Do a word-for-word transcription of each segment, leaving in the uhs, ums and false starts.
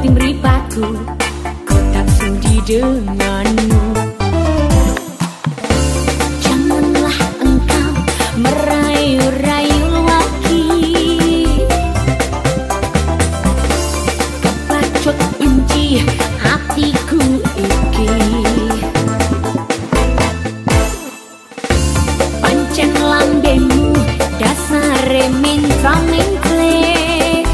nyepeti mripatku, ku tak sudi denganmu. Janganlah engkau merayu-rayu lagi, kepacut benci hatiku iki. Pancen lambemu dasare mintra-mintre,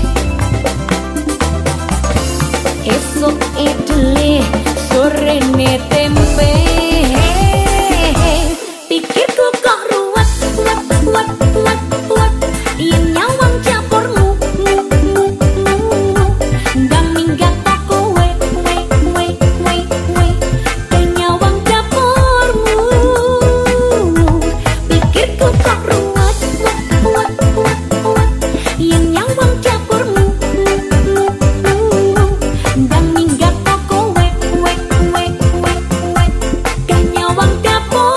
esok idele sorene tempe. Pikirku kok ruwet, ruwet, ruwet, ruwet, ruwet, yen nyawang campurmu, mu, mu, mu, ndang minggat kowe, we, we, we, we, yen nyawang campurmu. Pikirku kok ruwet, ruwet, ruwet, ruwet, ruwet, yen nyawang campurmu, mu, mu, mu, ndang minggat kowe, we, we, we, we, yen nyawang campurmu.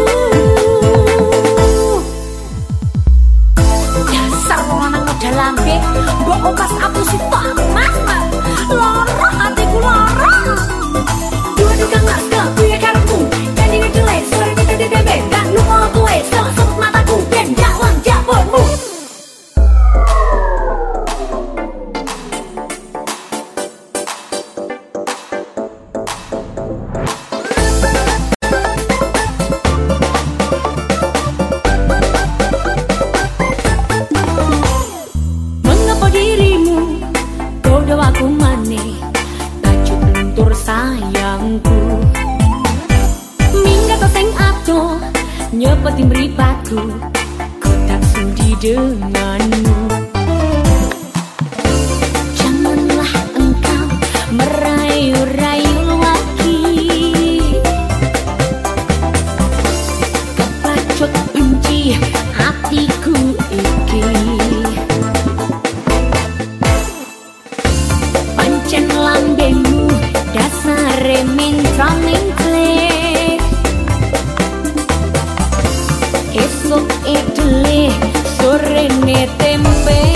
Dasar wong lanang modal lambe, mbok opas aku si panas, lara hatiku lara. Dua duka nggak segaku ya karepku, jadi ngejelek sore kita di debe, dan lu mau gue selesut mataku, dan jawang jabonmu. Mengapa dirimu goda aku maneh, tajuk luntur sayangku. Minggat sing adoh nyepeti mripatku, ku tak sudi denganmu. Janganlah engkau merayu-rayu lagi, kepacut benci hatiku iki. Pancen lambemu dasare mintra-mintre, esok idele sorene tempe.